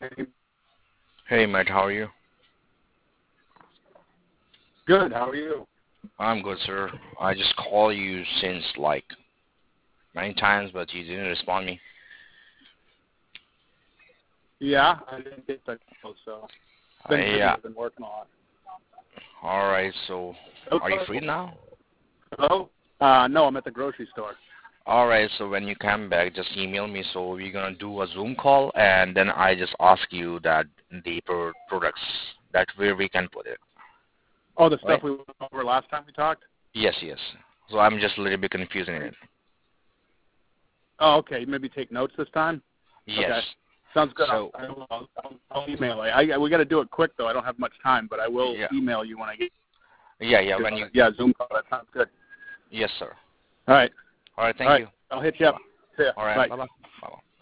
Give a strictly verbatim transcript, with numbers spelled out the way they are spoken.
Hey, Matt, how are you? Good. How are you? I'm good, sir. I just call you since like many times, but you didn't respond me. Yeah, I didn't get that close, so Uh, been busy. yeah. I've been working a lot. All right. So, are you Okay. free now? Hello? Uh, no, I'm at the grocery store. All right. So when you come back, just email me. So we're gonna do a Zoom call, and then I just ask you that the pro- products that where we can put it. Oh, the stuff Right? we went over last time we talked? Yes, yes. So I'm just a little bit confused in it. Oh, okay. Maybe take notes this time? Yes. Okay. Sounds good. So I'll, I'll, I'll, I'll email you. I, I, we got to do it quick, though. I don't have much time, but I will yeah, email you when I get yeah, yeah. to When uh, you yeah, Zoom call. That sounds good. yes, sir. All right. All right. All Thank right. you. I'll hit you Bye bye. up. See ya. All right. Bye. Bye bye. Bye bye.